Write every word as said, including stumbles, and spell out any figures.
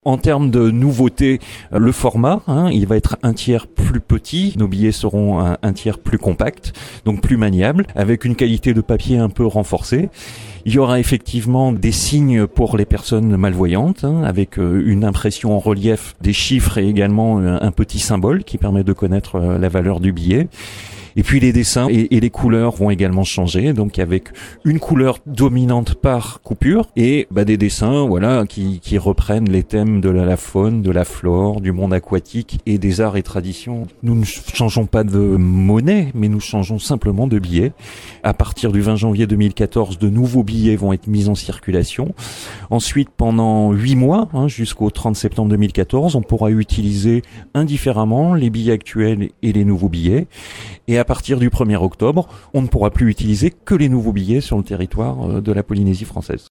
En termes de nouveautés, le format, hein, il va être un tiers plus petit, nos billets seront un, un tiers plus compact, donc plus maniable, avec une qualité de papier un peu renforcée. Il y aura effectivement des signes pour les personnes malvoyantes, hein, avec euh, une impression en relief des chiffres et également euh, un petit symbole qui permet de connaître euh, la valeur du billet. Et puis les dessins et, et les couleurs vont également changer, donc avec une couleur dominante par coupure et bah, des dessins voilà qui, qui reprennent les thèmes de la, la faune, de la flore, du monde aquatique et des arts et traditions. Nous ne changeons pas de monnaie, mais nous changeons simplement de billets. À partir du vingt janvier deux mille quatorze, de nouveaux billets vont être mis en circulation. Ensuite, pendant huit mois, hein, jusqu'au trente septembre deux mille quatorze, on pourra utiliser indifféremment les billets actuels et les nouveaux billets. Et à partir du premier octobre, on ne pourra plus utiliser que les nouveaux billets sur le territoire de la Polynésie française.